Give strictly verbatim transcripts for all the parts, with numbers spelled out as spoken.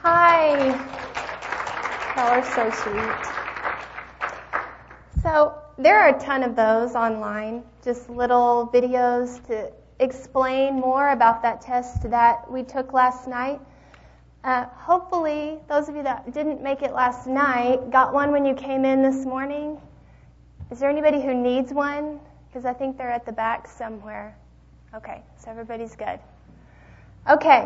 Hi. Y'all are so sweet. So there are a ton of those online, just little videos to explain more about that test that we took last night. Uh, hopefully, those of you that didn't make it last night got one when you came in this morning. Is there anybody who needs one? Because I think they're at the back somewhere. Okay, so everybody's good. Okay.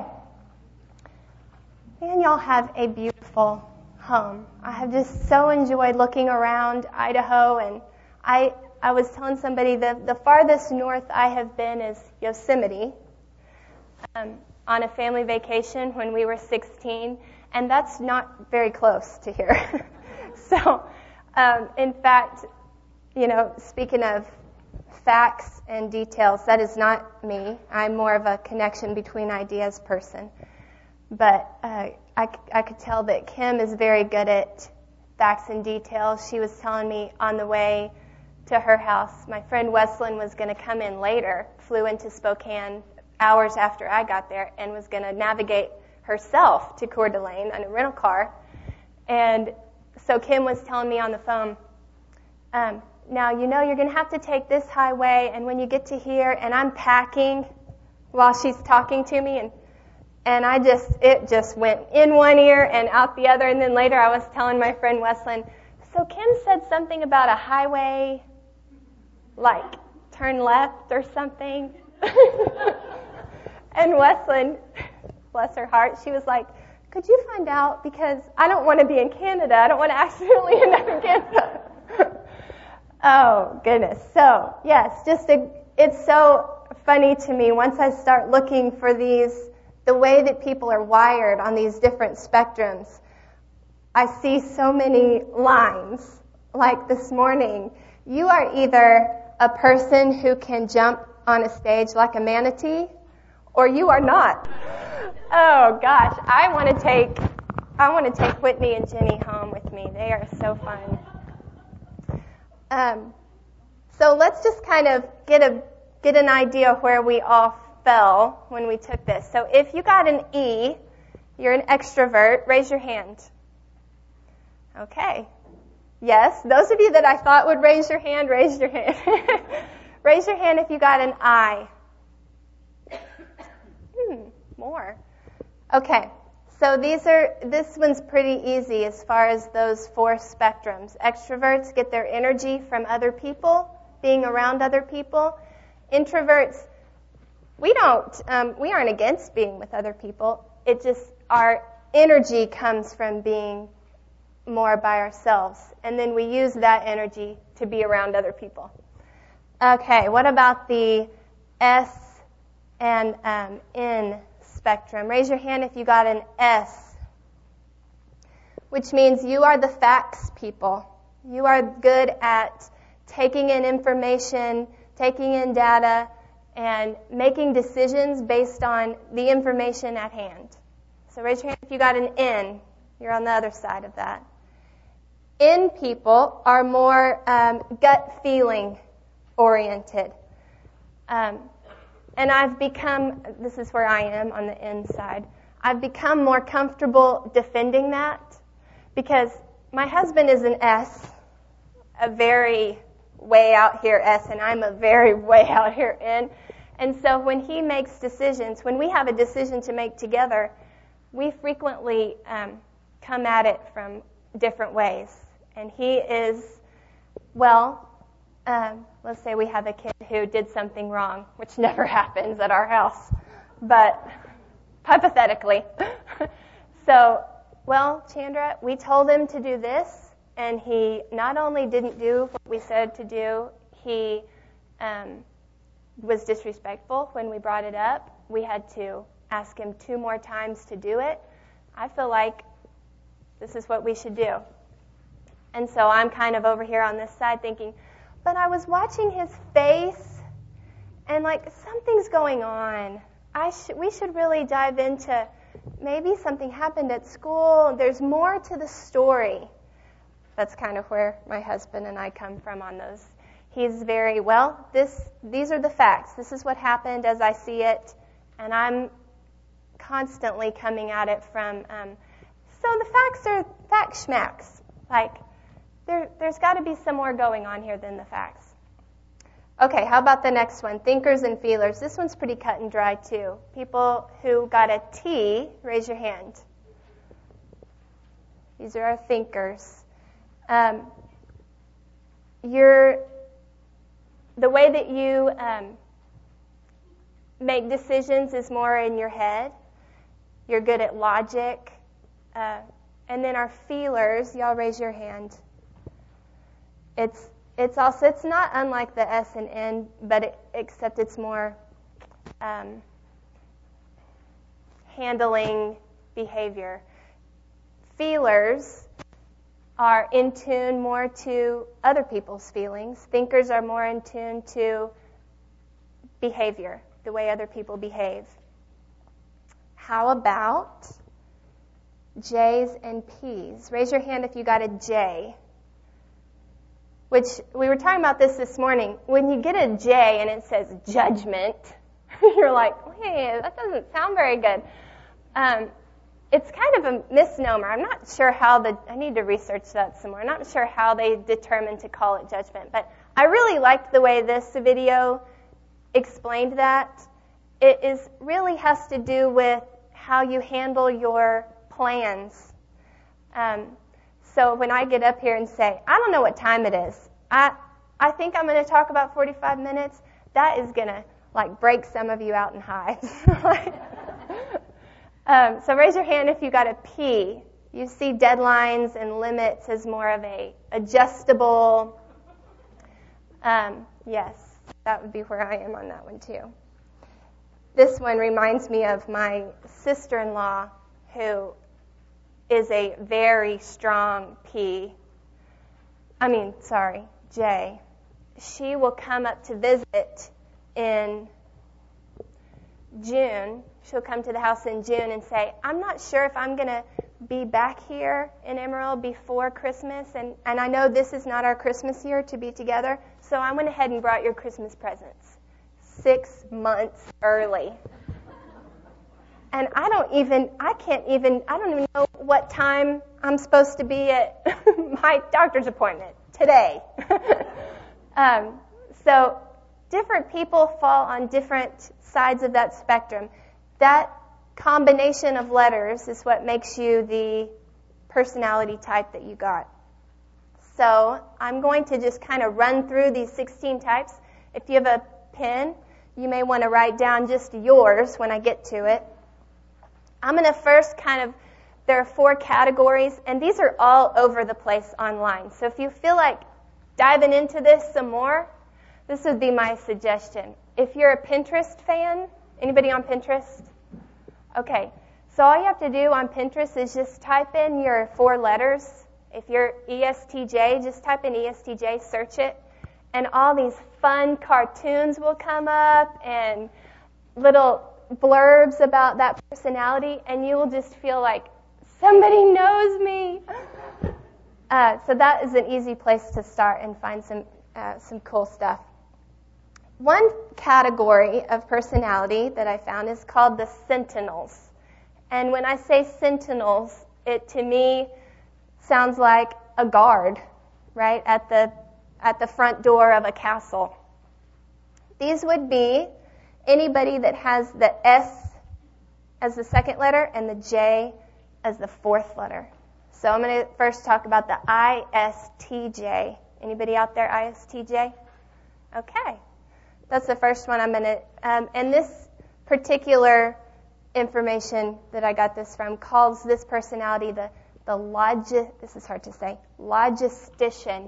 Man, y'all have a beautiful home. I have just so enjoyed looking around Idaho, and I I was telling somebody that the farthest north I have been is Yosemite um, on a family vacation when we were sixteen, and that's not very close to here. so, um, in fact, you know, speaking of facts and details, that is not me. I'm more of a connection between ideas person. But uh, I, I could tell that Kim is very good at facts and details. She was telling me on the way to her house, my friend Wesleyan was going to come in later, flew into Spokane hours after I got there, and was going to navigate herself to Coeur d'Alene on a rental car. And so Kim was telling me on the phone, um, now, you know, you're going to have to take this highway, and when you get to here, and I'm packing while she's talking to me, and And I just, it just went in one ear and out the other. And then later I was telling my friend Wesleyan, so Kim said something about a highway, like turn left or something. And Wesleyan, bless her heart, she was like, could you find out? Because I don't want to be in Canada. I don't want to accidentally end up in Canada. Oh, goodness. So, yes, just a, it's so funny to me once I start looking for these the way that people are wired on these different spectrums. I see so many lines. Like this morning, you are either a person who can jump on a stage like a manatee, or you are not. Oh gosh, I want to take, I want to take Whitney and Jenny home with me. They are so fun. Um, so let's just kind of get a get an idea of where we all fell when we took this. So if you got an E, you're an extrovert, raise your hand. Okay. Yes, those of you that I thought would raise your hand, raise your hand. Raise your hand if you got an I. Hmm, more. Okay. So these are, this one's pretty easy as far as those four spectrums. Extroverts get their energy from other people, being around other people. Introverts, We don't, um, we aren't against being with other people. It just, our energy comes from being more by ourselves. And then we use that energy to be around other people. Okay, what about the S and um, N spectrum? Raise your hand if you got an S, which means you are the facts people. You are good at taking in information, taking in data, and making decisions based on the information at hand. So raise your hand if you got an N. You're on the other side of that. N people are more um, gut feeling oriented. Um, and I've become, this is where I am on the N side, I've become more comfortable defending that because my husband is an S, a very way out here S, and I'm a very way out here N. And so when he makes decisions, when we have a decision to make together, we frequently um, come at it from different ways. And he is, well, um, let's say we have a kid who did something wrong, which never happens at our house, but hypothetically. So, well, Chandra, we told him to do this, and he not only didn't do what we said to do, he um, was disrespectful when we brought it up. We had to ask him two more times to do it. I feel like this is what we should do. And so I'm kind of over here on this side thinking, but I was watching his face, and like something's going on. I sh- we should really dive into maybe something happened at school. There's more to the story. That's kind of where my husband and I come from on those. He's very, well, this, these are the facts. This is what happened as I see it. And I'm constantly coming at it from um, So the facts are fact schmacks. Like, there, there's got to be some more going on here than the facts. Okay, how about the next one? Thinkers and feelers. This one's pretty cut and dry, too. People who got a T, raise your hand. These are our thinkers. Um, you're, the way that you um, make decisions is more in your head. You're good at logic. Uh, and then our feelers, y'all raise your hand. It's it's also, it's not unlike the S and N, but it, except it's more um, handling behavior. Feelers are in tune more to other people's feelings. Thinkers are more in tune to behavior, the way other people behave. How about J's and P's? Raise your hand if you got a J. Which, we were talking about this this morning. When you get a J and it says judgment, you're like, hey, that doesn't sound very good. Um, it's kind of a misnomer. I'm not sure how the, I need to research that some more. I'm not sure how they determined to call it judgment. But I really liked the way this video explained that. It is really has to do with how you handle your plans. Um, so when I get up here and say, I don't know what time it is, I I think I'm going to talk about forty-five minutes, that is going to like break some of you out in hives. um, so raise your hand if you got a P. You see deadlines and limits as more of a adjustable. Um, yes, that would be where I am on that one too. This one reminds me of my sister-in-law, who is a very strong P. I mean, sorry, J. She will come up to visit in June. She'll come to the house in June and say, I'm not sure if I'm going to be back here in Emerald before Christmas, and, and I know this is not our Christmas year to be together, so I went ahead and brought your Christmas presents six months early. And I don't even, I can't even, I don't even know what time I'm supposed to be at my doctor's appointment today. um, so different people fall on different sides of that spectrum. That combination of letters is what makes you the personality type that you got. So I'm going to just kind of run through these sixteen types. If you have a pen, you may want to write down just yours when I get to it. I'm going to first kind of, there are four categories, and these are all over the place online. So if you feel like diving into this some more, this would be my suggestion. If you're a Pinterest fan, anybody on Pinterest? Okay, so all you have to do on Pinterest is just type in your four letters. If you're E S T J, just type in E S T J, search it, and all these fun cartoons will come up and little blurbs about that personality, and you will just feel like somebody knows me. Uh, so that is an easy place to start and find some uh, some cool stuff. One category of personality that I found is called the sentinels. And when I say sentinels, it to me sounds like a guard, right, at the at the front door of a castle. These would be anybody that has the S as the second letter and the J as the fourth letter. So I'm going to first talk about the I S T J. Anybody out there I S T J? Okay. That's the first one I'm going to, um, and this particular information that I got this from calls this personality the, the logi, this is hard to say, logistician.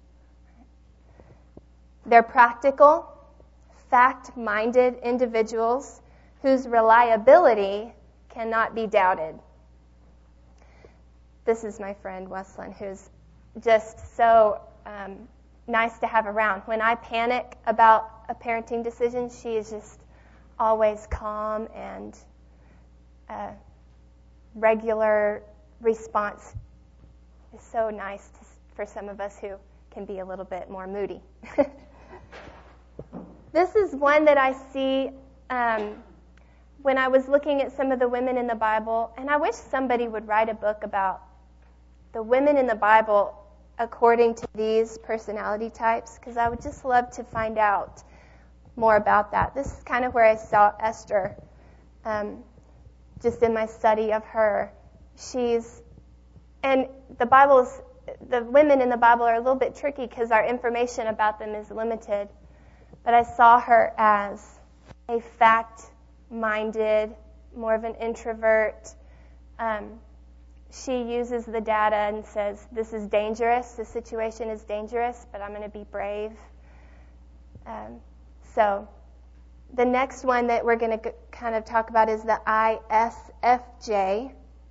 They're practical, fact-minded individuals whose reliability cannot be doubted. This is my friend Wesleyan, who's just so um, nice to have around. When I panic about a parenting decision, she is just always calm and uh, regular response is so nice to, for some of us who can be a little bit more moody. This is one that I see um, when I was looking at some of the women in the Bible, and I wish somebody would write a book about the women in the Bible according to these personality types, because I would just love to find out more about that. This is kind of where I saw Esther, um, just in my study of her. She's, and the Bible is, the women in the Bible are a little bit tricky because our information about them is limited. But I saw her as a fact-minded, more of an introvert. Um, she uses the data and says, this is dangerous, the situation is dangerous, but I'm going to be brave. Um, so the next one that we're going to g- kind of talk about is the I S F J.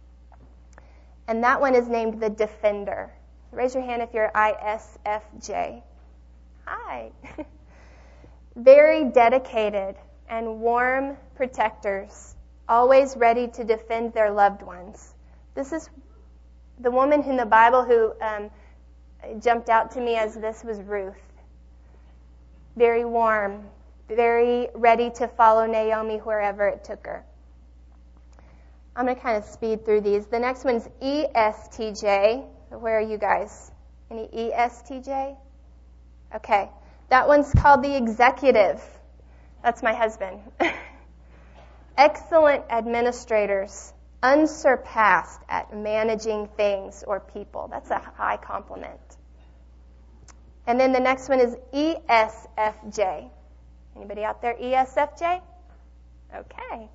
And that one is named the Defender. Raise your hand if you're I S F J. Hi. Very dedicated and warm protectors, always ready to defend their loved ones. This is the woman in the Bible who um, jumped out to me as this was Ruth. Very warm, very ready to follow Naomi wherever it took her. I'm going to kind of speed through these. The next one's E S T J. Where are you guys? Any E S T J? Okay. That one's called the Executive. That's my husband. Excellent administrators, unsurpassed at managing things or people. That's a high compliment. And then the next one is E S F J. Anybody out there E S F J? Okay.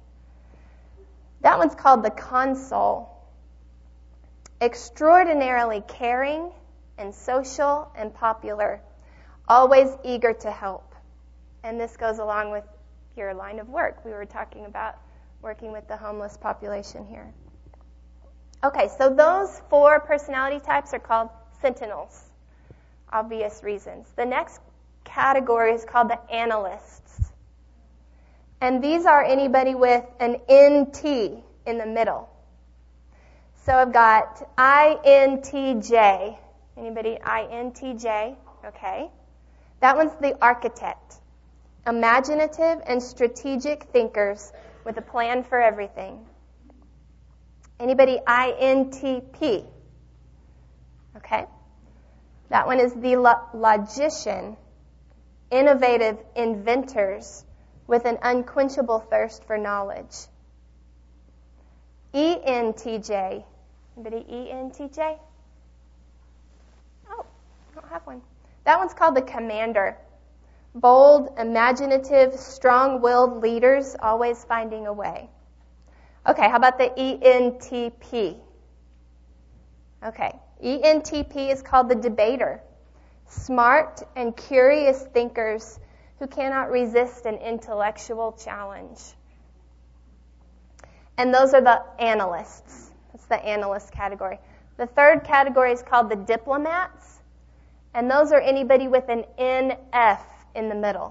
That one's called the Consul. Extraordinarily caring and social and popular, always eager to help. And this goes along with your line of work. We were talking about working with the homeless population here. Okay, so those four personality types are called sentinels. Obvious reasons. The next category is called the analysts. And these are anybody with an N T in the middle. So I've got I N T J. Anybody I N T J? Okay. That one's the architect. Imaginative and strategic thinkers with a plan for everything. Anybody I N T P? Okay. That one is the lo- logician. Innovative inventors with an unquenchable thirst for knowledge. E N T J. Anybody E N T J? Oh, I don't have one. That one's called the commander. Bold, imaginative, strong-willed leaders always finding a way. Okay, how about the E N T P? Okay, E N T P is called the debater. Smart and curious thinkers who cannot resist an intellectual challenge. And those are the analysts. That's the analyst category. The third category is called the diplomats. And those are anybody with an N F in the middle.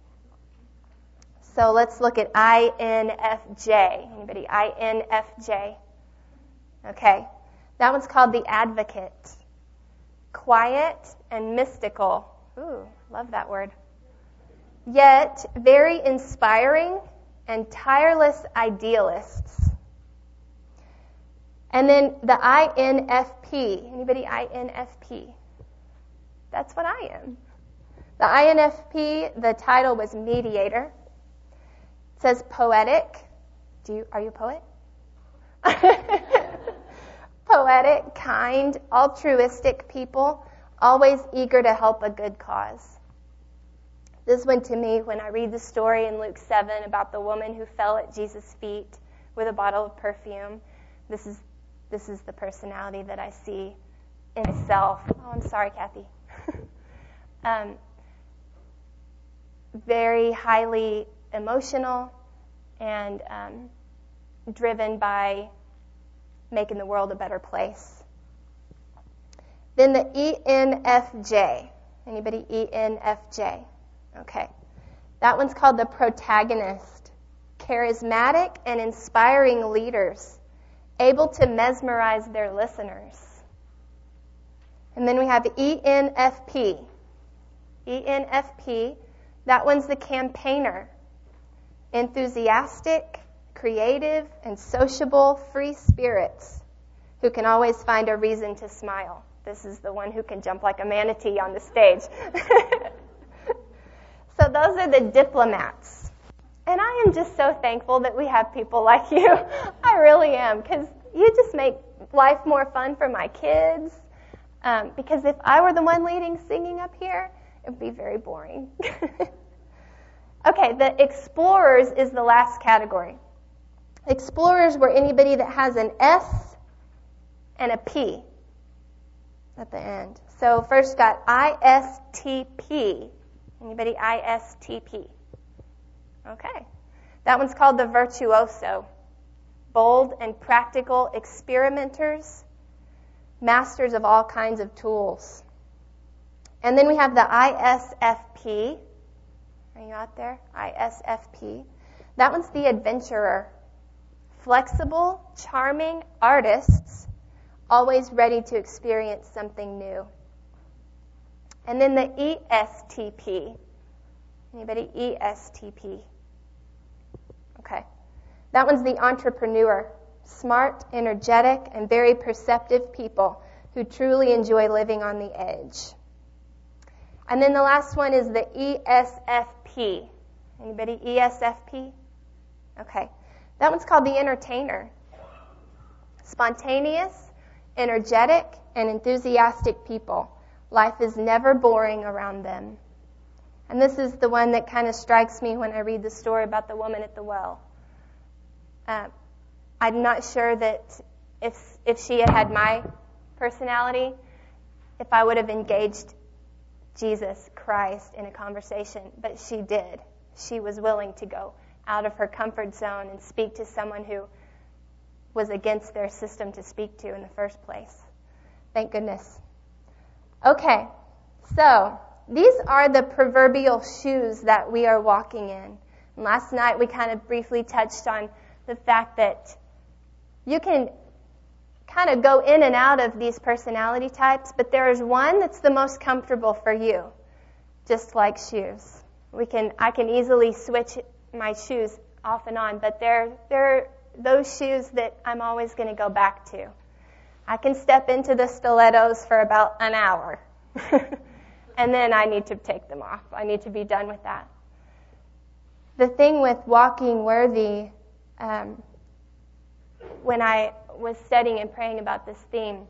So let's look at I N F J. Anybody I N F J? Okay. That one's called the advocate. Quiet and mystical. Ooh, love that word. Yet very inspiring and tireless idealists. And then the I N F P. Anybody I N F P? That's what I am. The I N F P, the title was mediator. It says poetic. Do you, are you a poet? Poetic, kind, altruistic people, always eager to help a good cause. This one to me, when I read the story in Luke seven about the woman who fell at Jesus' feet with a bottle of perfume, this is this is the personality that I see in myself. Oh, I'm sorry, Kathy. um, very highly emotional and um, driven by making the world a better place. Then the E N F J. Anybody E N F J? Okay. That one's called the protagonist. Charismatic and inspiring leaders, able to mesmerize their listeners. And then we have E N F P. E N F P, that one's the campaigner. Enthusiastic, creative, and sociable, free spirits who can always find a reason to smile. This is the one who can jump like a manatee on the stage. So those are the diplomats. And I am just so thankful that we have people like you. I really am, because you just make life more fun for my kids. Um, because if I were the one leading singing up here, it would be very boring. Okay, the explorers is the last category. Explorers were anybody that has an S and a P at the end. So first got I S T P. Anybody I S T P? Okay. That one's called the virtuoso. Bold and practical experimenters, masters of all kinds of tools. And then we have the I S F P. Are you out there? I S F P. That one's the adventurer. Flexible, charming artists, always ready to experience something new. And then the E S T P. Anybody? E S T P. Okay. That one's the entrepreneur. Smart, energetic, and very perceptive people who truly enjoy living on the edge. And then the last one is the E S F P. Anybody? E S F P? Okay. That one's called the entertainer. Spontaneous, energetic, and enthusiastic people. Life is never boring around them. And this is the one that kind of strikes me when I read the story about the woman at the well. Uh, I'm not sure that if if she had had my personality, if I would have engaged Jesus Christ in a conversation, but she did. She was willing to go out of her comfort zone and speak to someone who was against their system to speak to in the first place. Thank goodness. Okay, so these are the proverbial shoes that we are walking in. And last night we kind of briefly touched on the fact that you can kind of go in and out of these personality types, but there is one that's the most comfortable for you, just like shoes. We can, I can easily switch my shoes off and on, but they're, they're those shoes that I'm always going to go back to. I can step into the stilettos for about an hour, and then I need to take them off. I need to be done with that. The thing with walking worthy, um, when I was studying and praying about this theme,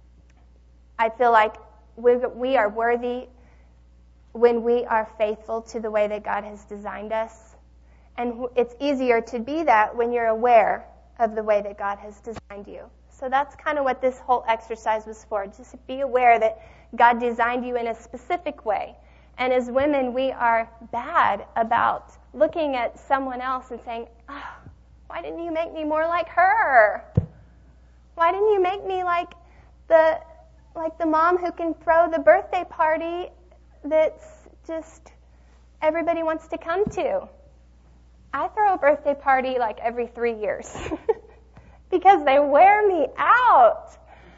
I feel like we, we are worthy when we are faithful to the way that God has designed us. And it's easier to be that when you're aware of the way that God has designed you. So that's kind of what this whole exercise was for. Just be aware that God designed you in a specific way. And as women, we are bad about looking at someone else and saying, oh, why didn't you make me more like her? Why didn't you make me like the like the mom who can throw the birthday party that's just everybody wants to come to? I throw a birthday party like every three years because they wear me out.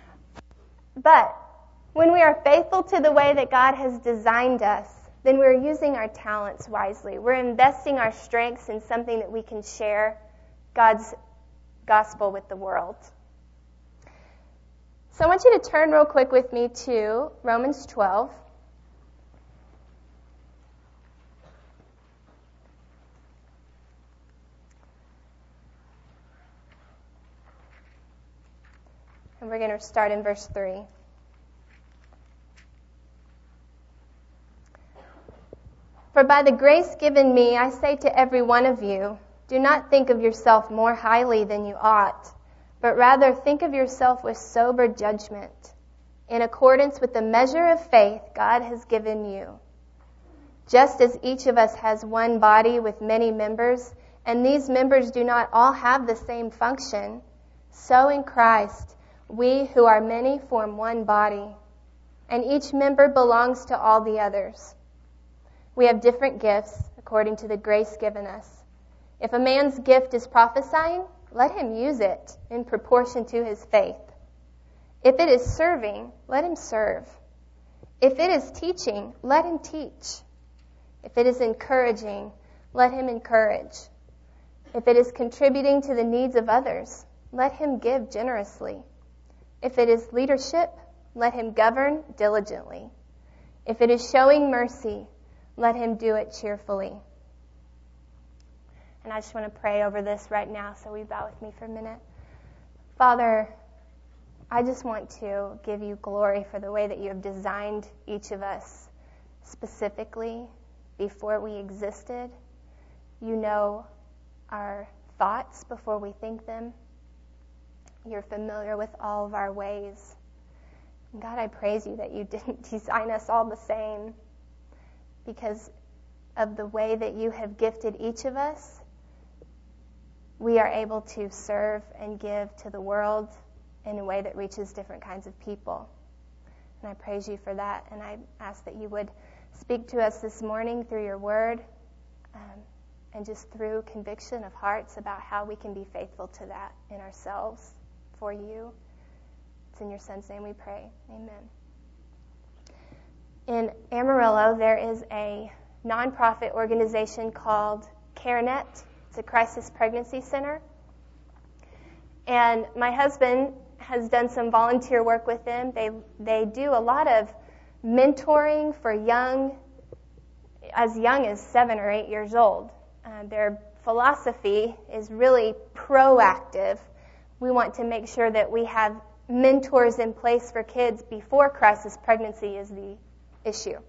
But when we are faithful to the way that God has designed us, then we're using our talents wisely. We're investing our strengths in something that we can share God's gospel with the world. So I want you to turn real quick with me to Romans twelve. And we're going to start in verse three. For by the grace given me, I say to every one of you, do not think of yourself more highly than you ought, but rather think of yourself with sober judgment, in accordance with the measure of faith God has given you. Just as each of us has one body with many members, and these members do not all have the same function, so in Christ, we who are many form one body, and each member belongs to all the others. We have different gifts according to the grace given us. If a man's gift is prophesying, let him use it in proportion to his faith. If it is serving, let him serve. If it is teaching, let him teach. If it is encouraging, let him encourage. If it is contributing to the needs of others, let him give generously. If it is leadership, let him govern diligently. If it is showing mercy, let him do it cheerfully. And I just want to pray over this right now, so we bow with me for a minute. Father, I just want to give you glory for the way that you have designed each of us specifically before we existed. You know our thoughts before we think them. You're familiar with all of our ways. And God, I praise you that you didn't design us all the same, because of the way that you have gifted each of us. We are able to serve and give to the world in a way that reaches different kinds of people. And I praise you for that. And I ask that you would speak to us this morning through your word, um, and just through conviction of hearts about how we can be faithful to that in ourselves for you. It's in your Son's name we pray. Amen. In Amarillo, there is a nonprofit organization called CareNet. It's a crisis pregnancy center. And my husband has done some volunteer work with them. They they do a lot of mentoring for young, as young as seven or eight years old. Uh, their philosophy is really proactive. We want to make sure that we have mentors in place for kids before crisis pregnancy is the issue.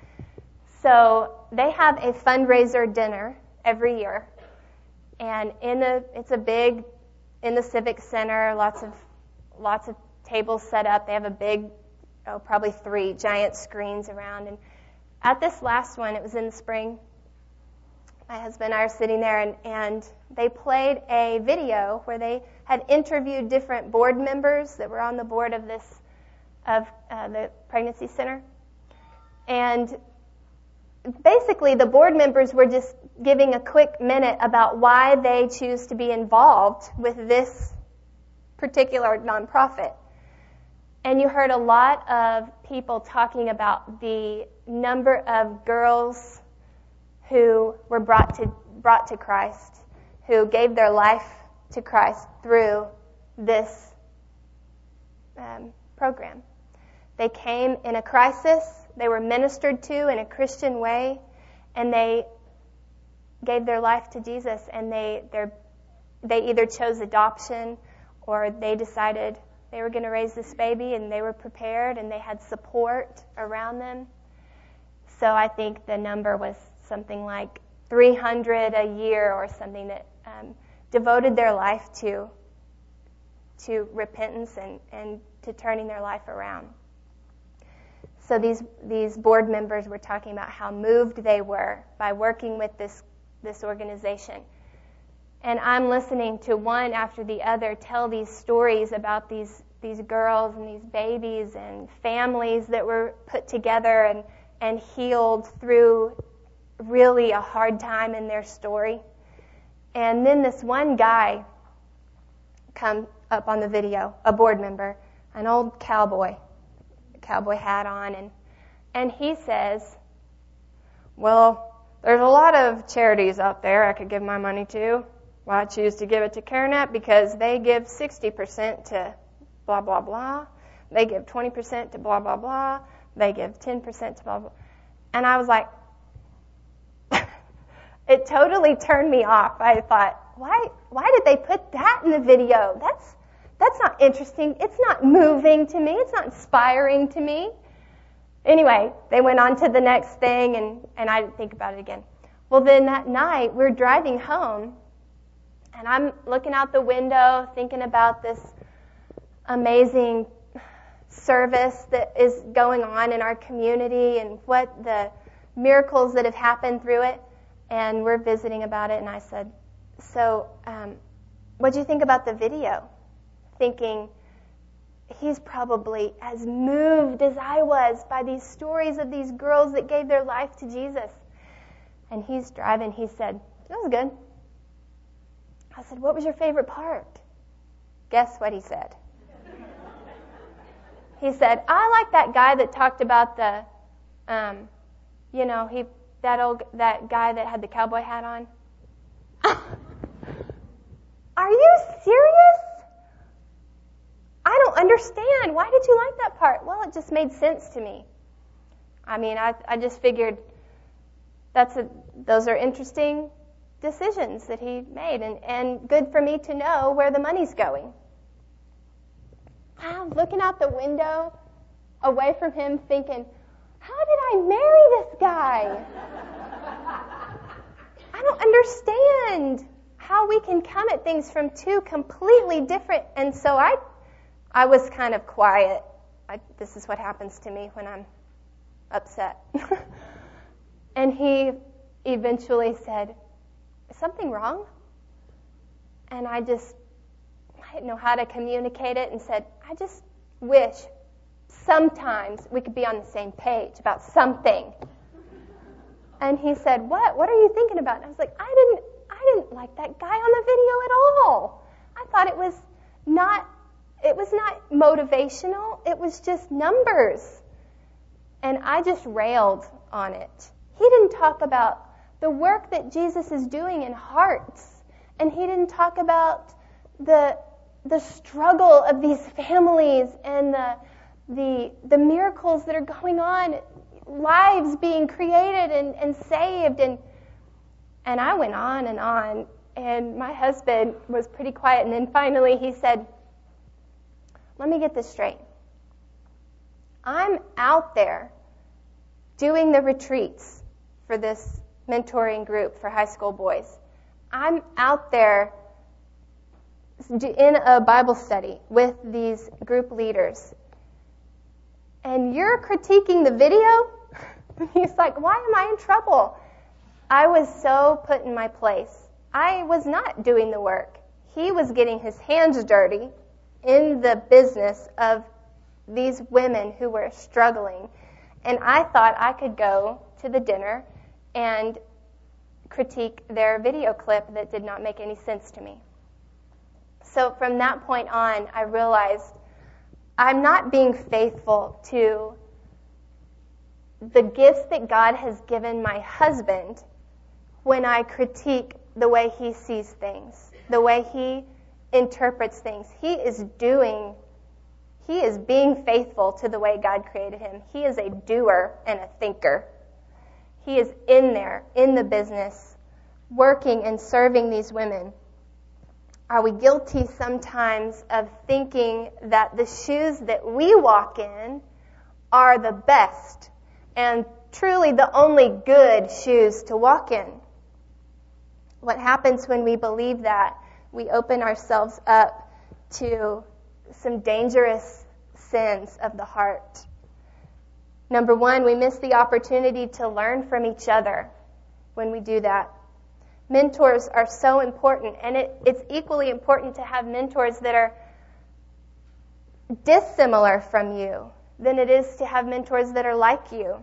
So they have a fundraiser dinner every year. And in the, it's a big, in the Civic Center, lots of lots of tables set up. They have a big, oh, probably three giant screens around. And at this last one, it was in the spring, my husband and I are sitting there, and, and they played a video where they had interviewed different board members that were on the board of this, of uh, the pregnancy center. And basically, the board members were just giving a quick minute about why they choose to be involved with this particular nonprofit. And you heard a lot of people talking about the number of girls who were brought to brought to Christ, who gave their life to Christ through this um, program. They came in a crisis. They were ministered to in a Christian way, and they gave their life to Jesus, and they they either chose adoption or they decided they were going to raise this baby, and they were prepared, and they had support around them. So I think the number was something like three hundred a year or something that um, devoted their life to to repentance and, and to turning their life around. So these these board members were talking about how moved they were by working with this this organization. And I'm listening to one after the other tell these stories about these these girls and these babies and families that were put together and, and healed through really a hard time in their story. And then this one guy come up on the video, a board member, an old cowboy, cowboy hat on, and and he says, well, there's a lot of charities out there I could give my money to. Well, I choose to give it to CareNet because they give sixty percent to blah, blah, blah. They give twenty percent to blah, blah, blah. They give ten percent to blah, blah. And I was like, it totally turned me off. I thought, why why did they put that in the video? That's That's not interesting. It's not moving to me. It's not inspiring to me. Anyway, they went on to the next thing, and, and I didn't think about it again. Well, then that night, we're driving home, and I'm looking out the window, thinking about this amazing service that is going on in our community and what the miracles that have happened through it. And we're visiting about it, and I said, so um, what do you think about the video? Thinking, he's probably as moved as I was by these stories of these girls that gave their life to Jesus. And he's driving, he said, it was good. I said, what was your favorite part? Guess what he said? He said, I like that guy that talked about the, um, you know, he that old that guy that had the cowboy hat on. are you serious? I don't understand. Why did you like that part? Well, it just made sense to me. I mean, I I just figured that's a, those are interesting decisions that he made, and, and good for me to know where the money's going. I'm looking out the window away from him thinking, how did I marry this guy? I don't understand how we can come at things from two completely different. And so I I was kind of quiet. I, this is what happens to me when I'm upset. And he eventually said, is something wrong? And I just, I didn't know how to communicate it and said, I just wish sometimes we could be on the same page about something. And he said, what? What are you thinking about? And I was like, I didn't, I didn't like that guy on the video at all. I thought it was not, it was not motivational. It was just numbers. And I just railed on it. He didn't talk about the work that Jesus is doing in hearts. And he didn't talk about the the struggle of these families and the the the miracles that are going on, lives being created and, and saved. And and I went on and on. And my husband was pretty quiet. And then finally he said, let me get this straight. I'm out there doing the retreats for this mentoring group for high school boys. I'm out there in a Bible study with these group leaders. And you're critiquing the video? He's like, why am I in trouble? I was so put in my place. I was not doing the work. He was getting his hands dirty in the business of these women who were struggling. And I thought I could go to the dinner and critique their video clip that did not make any sense to me. So from that point on, I realized I'm not being faithful to the gifts that God has given my husband when I critique the way he sees things, the way he interprets things. He is doing, he is being faithful to the way God created him. He is a doer and a thinker. He is in there, in the business, working and serving these women. Are we guilty sometimes of thinking that the shoes that we walk in are the best and truly the only good shoes to walk in? What happens when we believe that? We open ourselves up to some dangerous sins of the heart. Number one, we miss the opportunity to learn from each other when we do that. Mentors are so important, and it, it's equally important to have mentors that are dissimilar from you than it is to have mentors that are like you.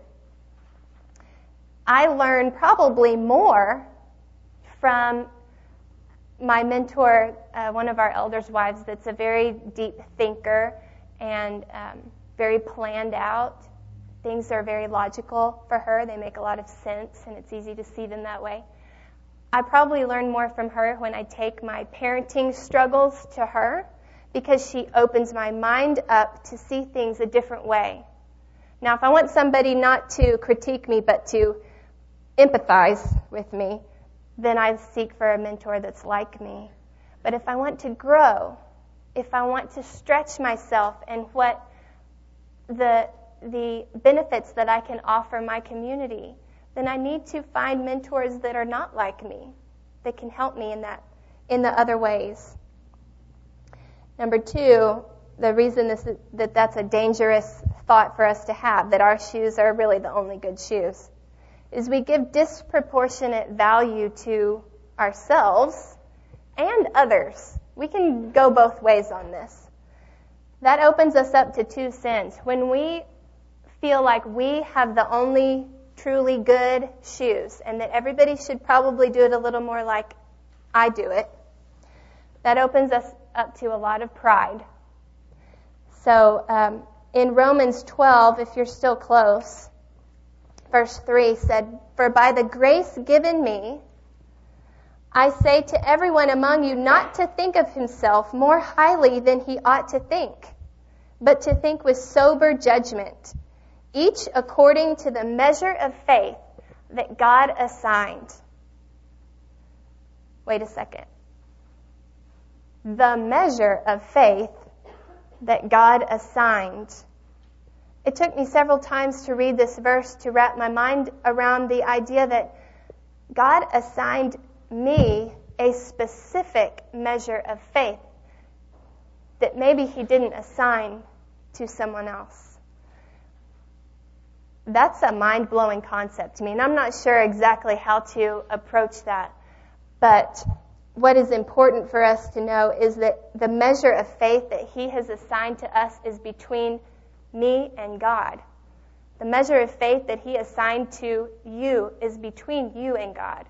I learn probably more from my mentor, uh, one of our elders' wives, that's a very deep thinker and um, very planned out. Things are very logical for her. They make a lot of sense, and it's easy to see them that way. I probably learn more from her when I take my parenting struggles to her, because she opens my mind up to see things a different way. Now, if I want somebody not to critique me, but to empathize with me, then I seek for a mentor that's like me. But if I want to grow, if I want to stretch myself and what the the benefits that I can offer my community, then I need to find mentors that are not like me, that can help me in that, in the other ways. Number two, the reason this is, that that's a dangerous thought for us to have, that our shoes are really the only good shoes, is we give disproportionate value to ourselves and others. We can go both ways on this. That opens us up to two sins. When we feel like we have the only truly good shoes and that everybody should probably do it a little more like I do it, that opens us up to a lot of pride. So um, in Romans twelve, if you're still close, verse three said, "For by the grace given me, I say to everyone among you not to think of himself more highly than he ought to think, but to think with sober judgment, each according to the measure of faith that God assigned. Wait a second. The measure of faith that God assigned. It took me several times to read this verse to wrap my mind around the idea that God assigned me a specific measure of faith that maybe he didn't assign to someone else. That's a mind-blowing concept to me, and I'm not sure exactly how to approach that. But what is important for us to know is that the measure of faith that he has assigned to us is between me and God. The measure of faith that he assigned to you is between you and God.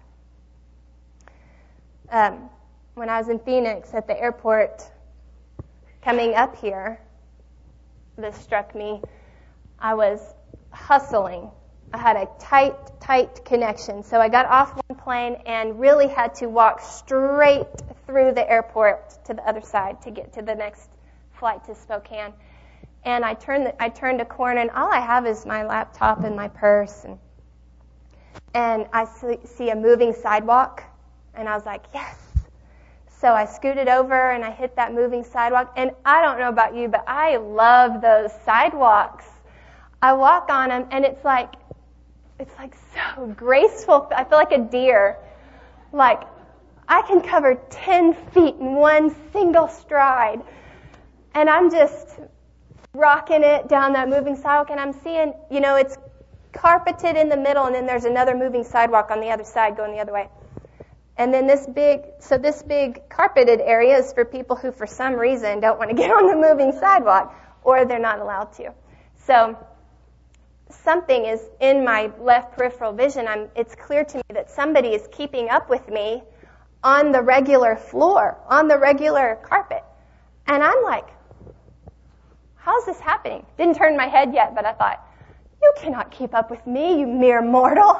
Um, when I was in Phoenix at the airport coming up here, this struck me. I was hustling. I had a tight, tight connection. So I got off one plane and really had to walk straight through the airport to the other side to get to the next flight to Spokane. And I turned, the, I turned a corner, and all I have is my laptop and my purse. And, and I see, see a moving sidewalk, and I was like, yes. So I scooted over, and I hit that moving sidewalk. And I don't know about you, but I love those sidewalks. I walk on them, and it's like, it's like so graceful. I feel like a deer. Like, I can cover ten feet in one single stride. And I'm just rocking it down that moving sidewalk, and I'm seeing, you know, it's carpeted in the middle, and then there's another moving sidewalk on the other side going the other way. And then this big, so this big carpeted area is for people who for some reason don't want to get on the moving sidewalk, or they're not allowed to. So something is in my left peripheral vision. I'm, it's clear to me that somebody is keeping up with me on the regular floor, on the regular carpet. And I'm like, how's this happening? Didn't turn my head yet, but I thought, you cannot keep up with me, you mere mortal.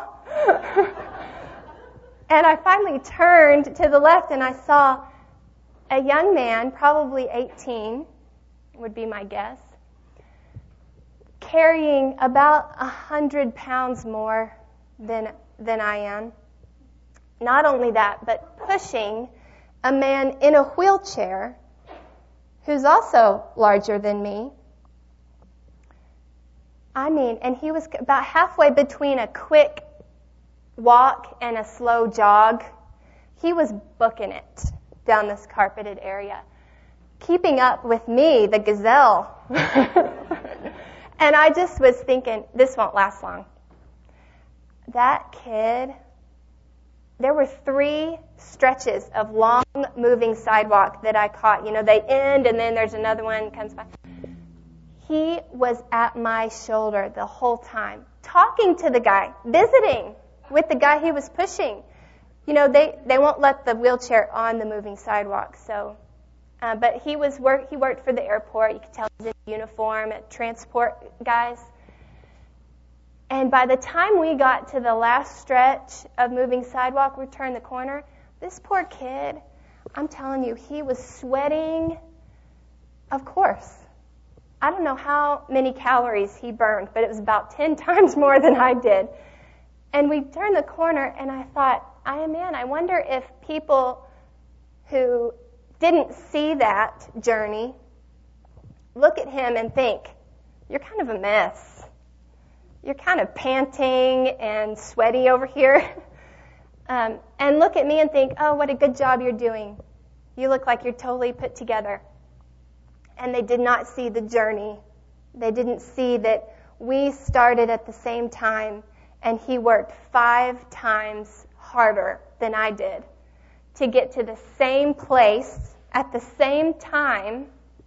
And I finally turned to the left, and I saw a young man, probably eighteen, would be my guess, carrying about a hundred pounds more than than I am. Not only that, but pushing a man in a wheelchair who's also larger than me. I mean, and he was about halfway between a quick walk and a slow jog. He was booking it down this carpeted area, keeping up with me, the gazelle. And I just was thinking, this won't last long. That kid, there were three stretches of long moving sidewalk that I caught. You know, they end and then there's another one comes by. He was at my shoulder the whole time, talking to the guy, visiting with the guy he was pushing. You know, they, they won't let the wheelchair on the moving sidewalk. So, uh, but he was work. He worked for the airport. You could tell he was in uniform at transport guys. And by the time we got to the last stretch of moving sidewalk, we turned the corner. This poor kid, I'm telling you, he was sweating. Of course. I don't know how many calories he burned, but it was about ten times more than I did. And we turned the corner, and I thought, I man, I wonder if people who didn't see that journey look at him and think, you're kind of a mess. You're kind of panting and sweaty over here. um, and look at me and think, oh, what a good job you're doing. You look like you're totally put together. And they did not see the journey. They didn't see that we started at the same time, and he worked five times harder than I did to get to the same place at the same time.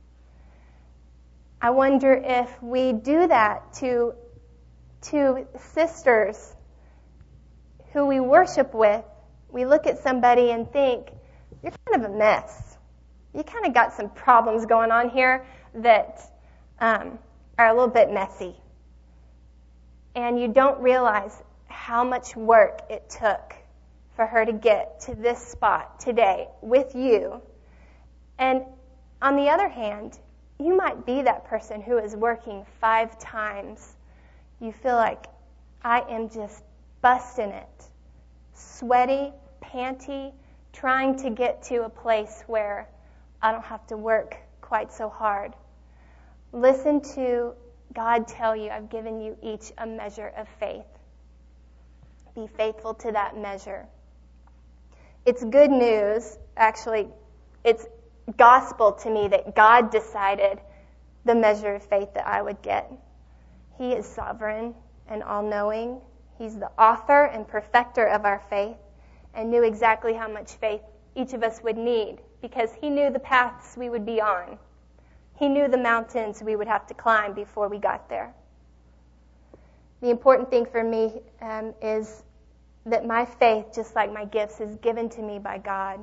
I wonder if we do that to, to sisters who we worship with. We look at somebody and think, you're kind of a mess. You kind of got some problems going on here that um, are a little bit messy. And you don't realize how much work it took for her to get to this spot today with you. And on the other hand, you might be that person who is working five times. You feel like, I am just busting it, sweaty, panty, trying to get to a place where I don't have to work quite so hard. Listen to God tell you, I've given you each a measure of faith. Be faithful to that measure. It's good news, actually, it's gospel to me that God decided the measure of faith that I would get. He is sovereign and all-knowing. He's the author and perfecter of our faith and knew exactly how much faith each of us would need because he knew the paths we would be on. He knew the mountains we would have to climb before we got there. The important thing for me um, is that my faith, just like my gifts, is given to me by God.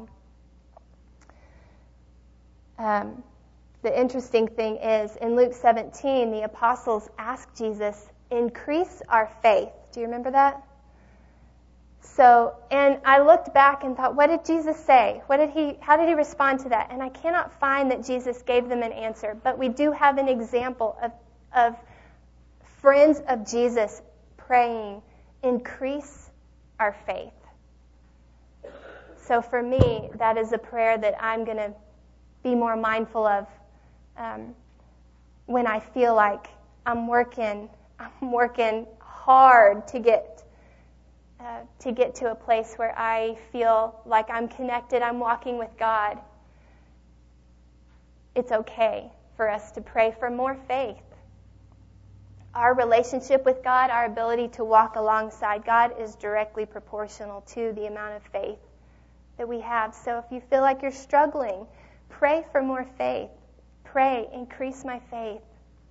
Um, the interesting thing is, in Luke seventeen, the apostles asked Jesus, increase our faith. Do you remember that? So, and I looked back and thought, what did Jesus say? What did he, how did he respond to that? And I cannot find that Jesus gave them an answer, but we do have an example of, of friends of Jesus praying, increase our faith. So for me, that is a prayer that I'm going to be more mindful of um, when I feel like I'm working, I'm working hard to get Uh, to get to a place where I feel like I'm connected, I'm walking with God. It's okay for us to pray for more faith. Our relationship with God, our ability to walk alongside God is directly proportional to the amount of faith that we have. So if you feel like you're struggling, pray for more faith. Pray, increase my faith.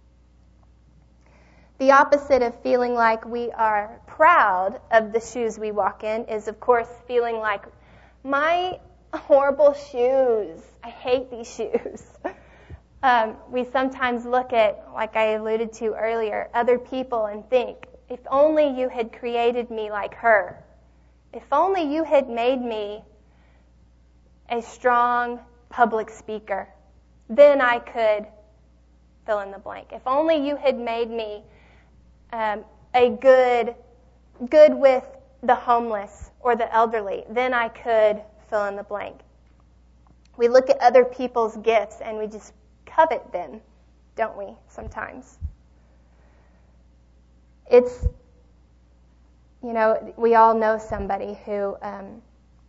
The opposite of feeling like we are proud of the shoes we walk in is, of course, feeling like, my horrible shoes. I hate these shoes. um, we sometimes look at, like I alluded to earlier, other people and think, if only you had created me like her. If only you had made me a strong public speaker. Then I could fill in the blank. If only you had made me Um, a good, good with the homeless or the elderly, then I could fill in the blank. We look at other people's gifts and we just covet them, don't we, sometimes? It's, you know, we all know somebody who um,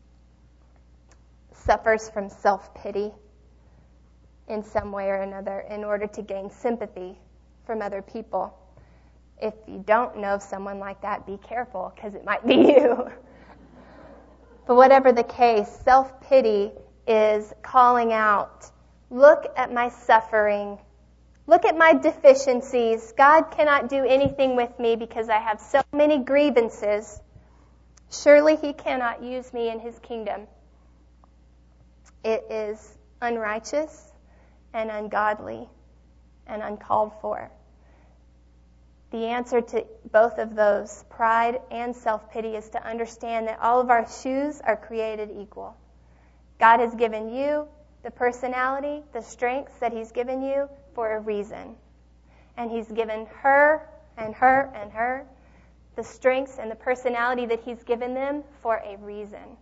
suffers from self-pity in some way or another in order to gain sympathy from other people. If you don't know someone like that, be careful, because it might be you. But whatever the case, self-pity is calling out, look at my suffering. Look at my deficiencies. God cannot do anything with me because I have so many grievances. Surely he cannot use me in his kingdom. It is unrighteous and ungodly and uncalled for. The answer to both of those, pride and self-pity, is to understand that all of our shoes are created equal. God has given you the personality, the strengths that he's given you for a reason. And he's given her and her and her the strengths and the personality that he's given them for a reason.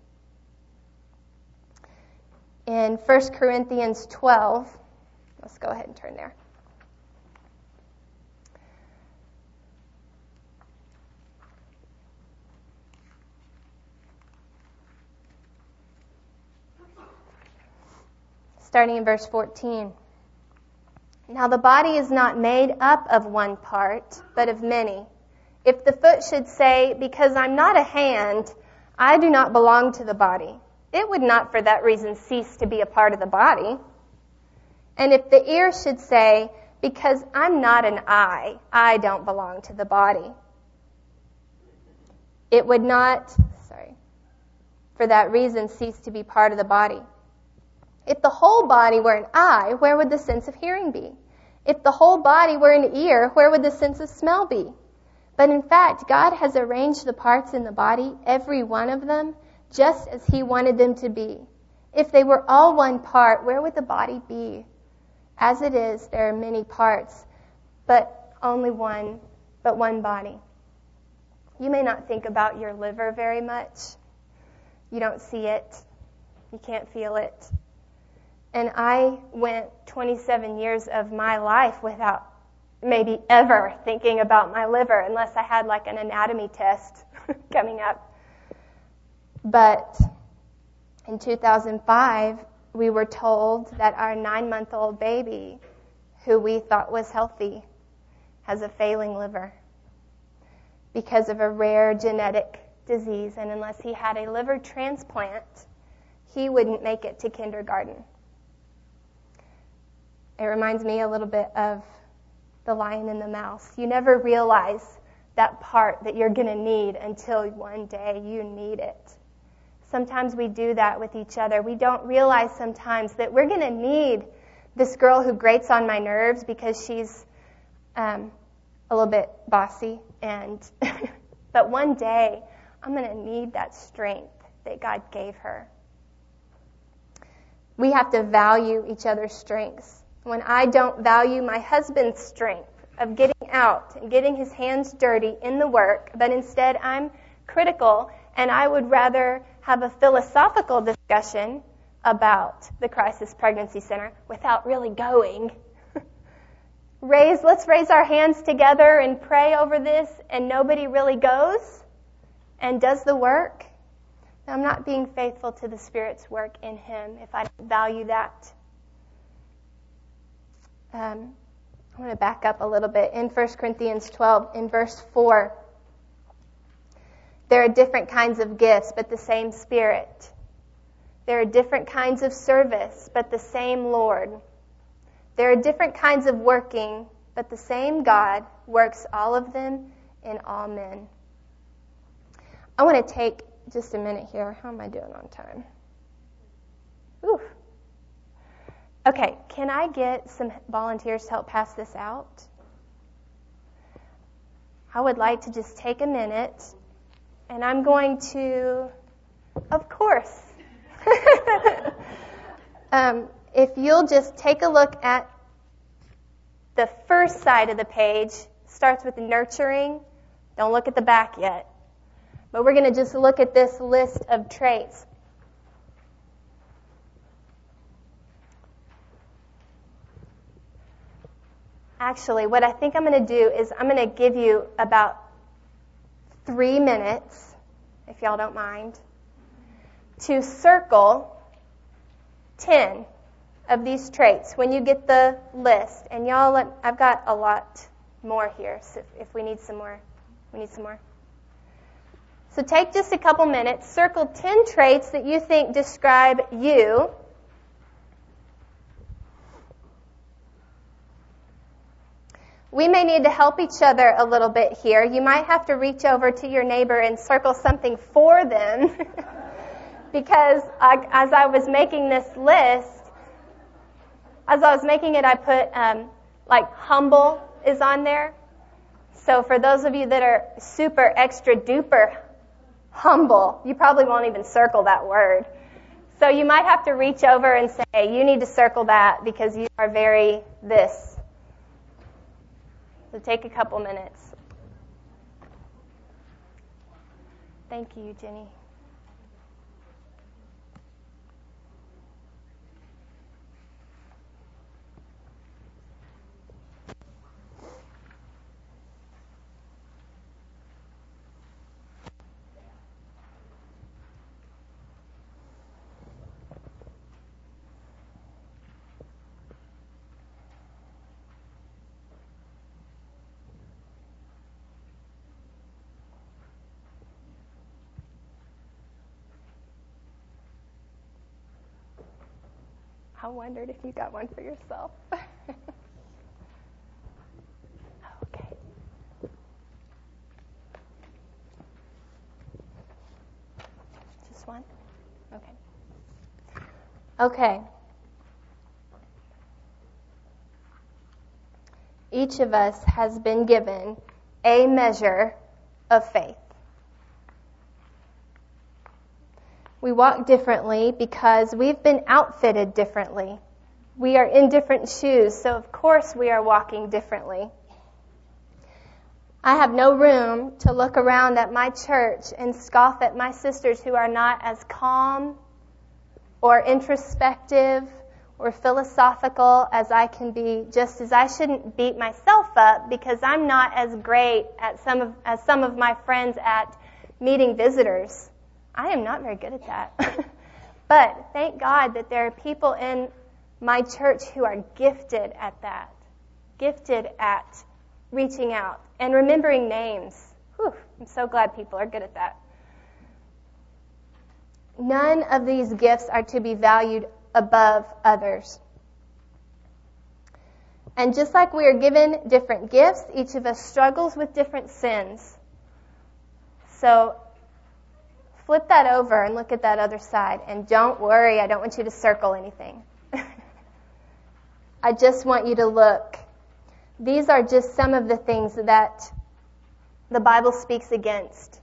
In First Corinthians twelve, let's go ahead and turn there. Starting in verse fourteen. Now the body is not made up of one part, but of many. If the foot should say, because I'm not a hand, I do not belong to the body, it would not for that reason cease to be a part of the body. And if the ear should say, because I'm not an eye, I don't belong to the body, it would not, sorry, for that reason cease to be part of the body. If the whole body were an eye, where would the sense of hearing be? If the whole body were an ear, where would the sense of smell be? But in fact, God has arranged the parts in the body, every one of them, just as he wanted them to be. If they were all one part, where would the body be? As it is, there are many parts, but only one, but one body. You may not think about your liver very much. You don't see it. You can't feel it. And I went twenty-seven years of my life without maybe ever thinking about my liver, unless I had like an anatomy test coming up. But in two thousand five, we were told that our nine-month-old baby, who we thought was healthy, has a failing liver because of a rare genetic disease. And unless he had a liver transplant, he wouldn't make it to kindergarten. It reminds me a little bit of the lion and the mouse. You never realize that part that you're going to need until one day you need it. Sometimes we do that with each other. We don't realize sometimes that we're going to need this girl who grates on my nerves because she's um, a little bit bossy. And but one day, I'm going to need that strength that God gave her. We have to value each other's strengths. When I don't value my husband's strength of getting out and getting his hands dirty in the work, but instead I'm critical, and I would rather have a philosophical discussion about the Crisis Pregnancy Center without really going. raise, let's raise our hands together and pray over this, and nobody really goes and does the work. I'm not being faithful to the Spirit's work in him if I don't value that. Um, I'm going to back up a little bit. In First Corinthians twelve, in verse four, there are different kinds of gifts, but the same Spirit. There are different kinds of service, but the same Lord. There are different kinds of working, but the same God works all of them in all men. I want to take just a minute here. How am I doing on time? Oof. Okay, can I get some volunteers to help pass this out? I would like to just take a minute, and I'm going to, of course, um, if you'll just take a look at the first side of the page, starts with nurturing. Don't look at the back yet. But we're going to just look at this list of traits. Actually, what I think I'm going to do is I'm going to give you about three minutes, if y'all don't mind, to circle ten of these traits when you get the list. And y'all, let, I've got a lot more here, so if, if we need some more, we need some more. So take just a couple minutes, circle ten traits that you think describe you. We may need to help each other a little bit here. You might have to reach over to your neighbor and circle something for them. Because I, as I was making this list, as I was making it, I put, um, like, humble is on there. So for those of you that are super extra duper humble, you probably won't even circle that word. So you might have to reach over and say, you need to circle that because you are very this. So take a couple minutes. Thank you, Jenny. I wondered if you got one for yourself. Okay. Just one? Okay. Okay. Each of us has been given a measure of faith. We walk differently because we've been outfitted differently. We are in different shoes, so of course we are walking differently. I have no room to look around at my church and scoff at my sisters who are not as calm or introspective or philosophical as I can be, just as I shouldn't beat myself up because I'm not as great at some of, as some of my friends at meeting visitors. I am not very good at that. But thank God that there are people in my church who are gifted at that, gifted at reaching out and remembering names. Whew, I'm so glad people are good at that. None of these gifts are to be valued above others. And just like we are given different gifts, each of us struggles with different sins. So flip that over and look at that other side. And don't worry, I don't want you to circle anything. I just want you to look. These are just some of the things that the Bible speaks against.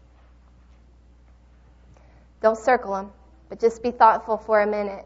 Don't circle them, but just be thoughtful for a minute.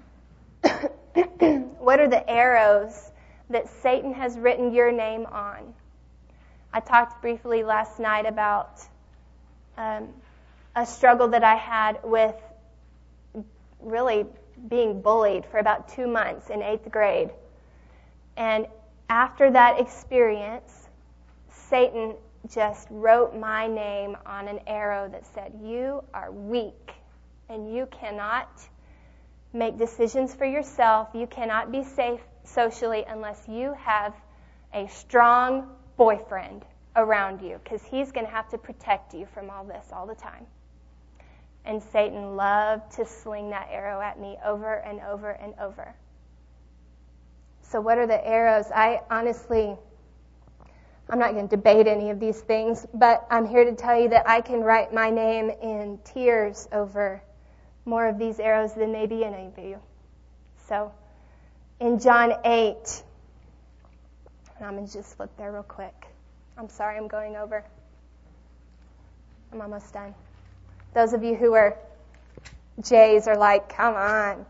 What are the arrows that Satan has written your name on? I talked briefly last night about um, a struggle that I had with really being bullied for about two months in eighth grade. And after that experience, Satan just wrote my name on an arrow that said, "You are weak, and you cannot make decisions for yourself. You cannot be safe socially unless you have a strong boyfriend around you, because he's going to have to protect you from all this all the time." And Satan loved to sling that arrow at me over and over and over. So what are the arrows? I honestly, I'm not going to debate any of these things, but I'm here to tell you that I can write my name in tears over more of these arrows than maybe any of you. So in John eight, and I'm going to just flip there real quick. I'm sorry I'm going over. I'm almost done. Those of you who are J's are like, come on.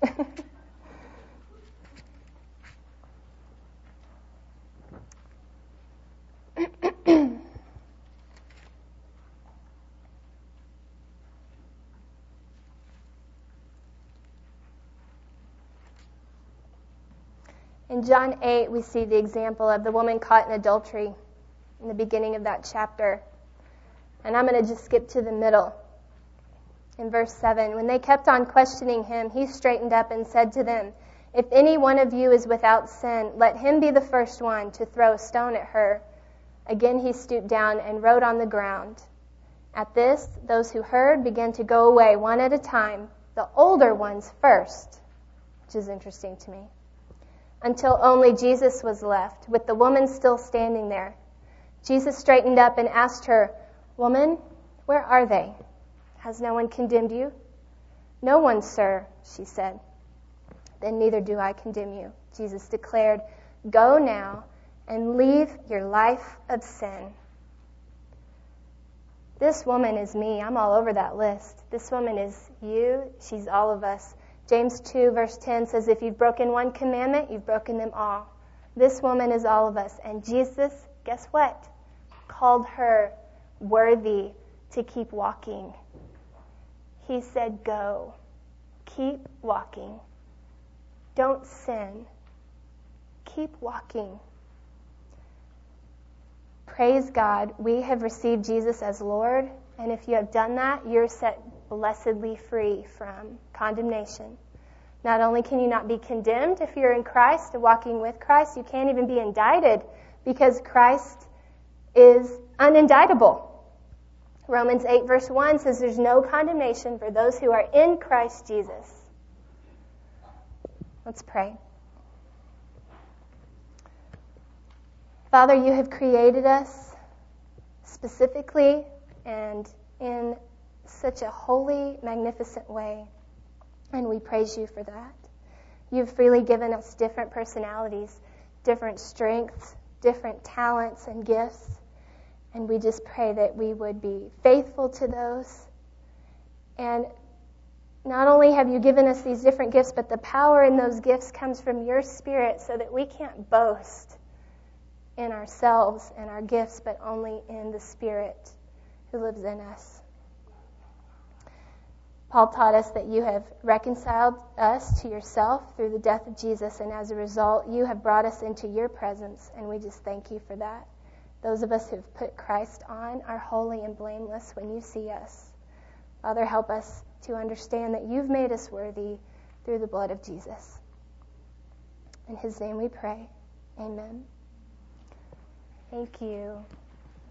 In John eight, we see the example of the woman caught in adultery in the beginning of that chapter. And I'm going to just skip to the middle. In verse seven, when they kept on questioning him, he straightened up and said to them, "If any one of you is without sin, let him be the first one to throw a stone at her." Again he stooped down and wrote on the ground. At this, those who heard began to go away one at a time, the older ones first, which is interesting to me, until only Jesus was left, with the woman still standing there. Jesus straightened up and asked her, "Woman, where are they? Has no one condemned you?" "No one, sir," she said. "Then neither do I condemn you," Jesus declared. "Go now and leave your life of sin." This woman is me. I'm all over that list. This woman is you. She's all of us. James two verse ten says, if you've broken one commandment, you've broken them all. This woman is all of us. And Jesus, guess what? Called her worthy to keep walking. He said, go. Keep walking. Don't sin. Keep walking. Praise God, we have received Jesus as Lord, and if you have done that, you're set blessedly free from condemnation. Not only can you not be condemned if you're in Christ and walking with Christ, you can't even be indicted because Christ is unindictable. Romans eight verse one says there's no condemnation for those who are in Christ Jesus. Let's pray. Father, you have created us specifically and in such a holy, magnificent way, and we praise you for that. You've freely given us different personalities, different strengths, different talents and gifts, and we just pray that we would be faithful to those and not only have you given us these different gifts, but the power in those gifts comes from your Spirit so that we can't boast in ourselves and our gifts, but only in the Spirit who lives in us. Paul taught us that you have reconciled us to yourself through the death of Jesus, and as a result, you have brought us into your presence, and we just thank you for that. Those of us who have put Christ on are holy and blameless when you see us. Father, help us to understand that you've made us worthy through the blood of Jesus. In his name we pray. Amen. Thank you.